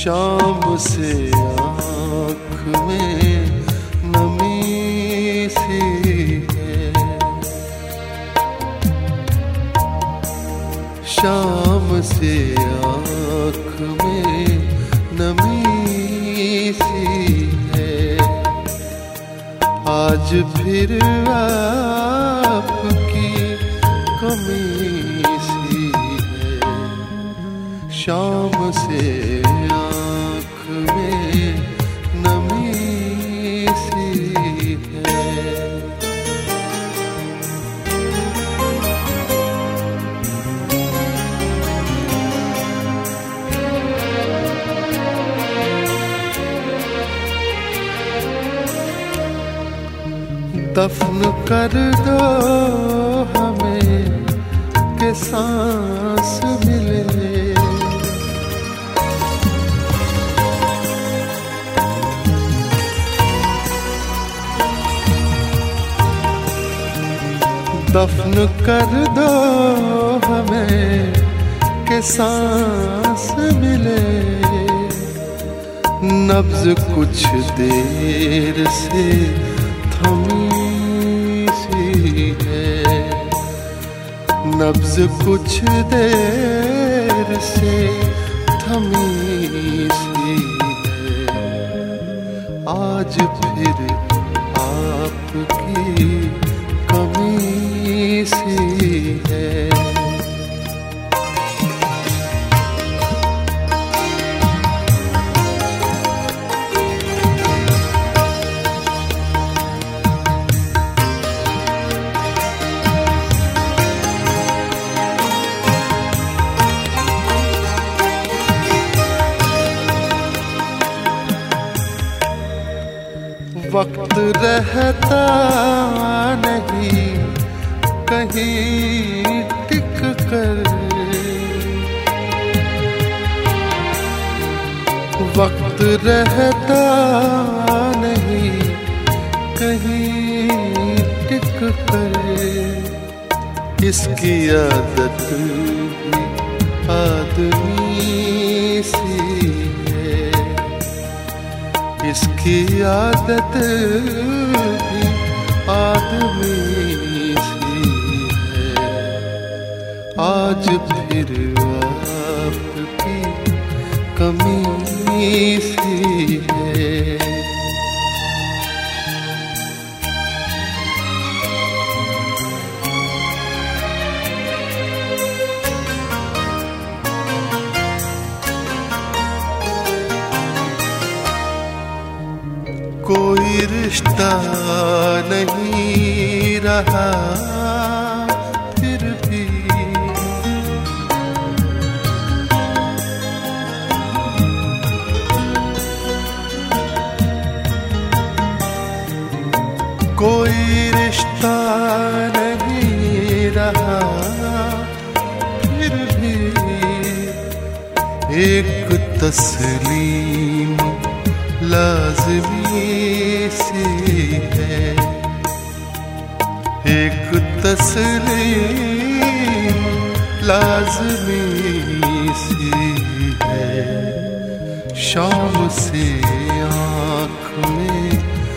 शाम से आँख में नमी सी है, शाम से आँख में नमी सी है। आज फिर आपकी कमी सी है, शाम से आँख में नमी सी है। दफन कर दो हमें कि सांस मिले, दफन कर दो हमें कि सांस मिले। नब्ज कुछ देर से थमी सी है, नब्ज कुछ देर से थमी सी है। आज फिर आपकी कमी सी है। वक्त रहता नहीं कहीं टिक कर, वक्त रहता नहीं कहीं टिक कर। इसकी आदत भी आदमी सी है, इसकी आदत भी आदमी सी है। आज फिर आपकी कमी सी है। कोई रिश्ता नहीं रहा फिर भी, कोई रिश्ता नहीं रहा फिर भी। एक तस्लीम लाज़मी सी है, एक तस्लीम लाज़मी सी है। शाम से आँख में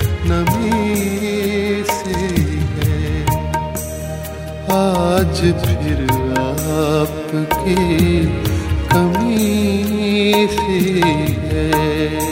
नमी सी है। आज फिर आपकी कमी सी है।